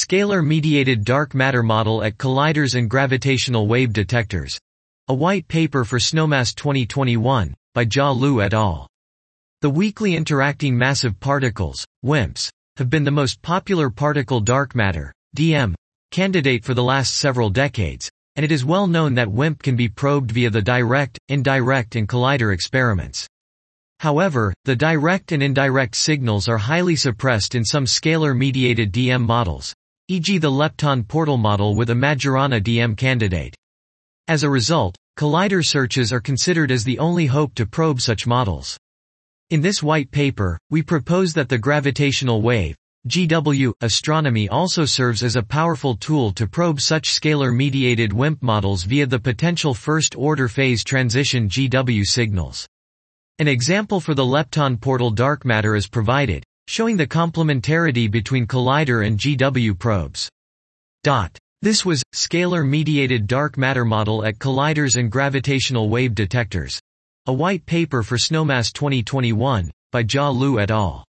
Scalar-Mediated Dark Matter Model at Colliders and Gravitational Wave Detectors. A white paper for SNOMAS 2021, by Jia Liu et al. The weakly interacting massive particles, WIMPs, have been the most popular particle dark matter, DM, candidate for the last several decades, and it is well known that WIMP can be probed via the direct, indirect and collider experiments. However, the direct and indirect signals are highly suppressed in some scalar-mediated DM models, e.g. the lepton portal model with a Majorana DM candidate. As a result, collider searches are considered as the only hope to probe such models. In this white paper, we propose that the gravitational wave, GW, astronomy also serves as a powerful tool to probe such scalar-mediated WIMP models via the potential first-order phase transition GW signals. An example for the lepton portal dark matter is provided, showing the complementarity between collider and GW probes. This was Scalar-Mediated Dark Matter Model at Colliders and Gravitational Wave Detectors. A white paper for SNOMAS 2021, by Jia Liu et al.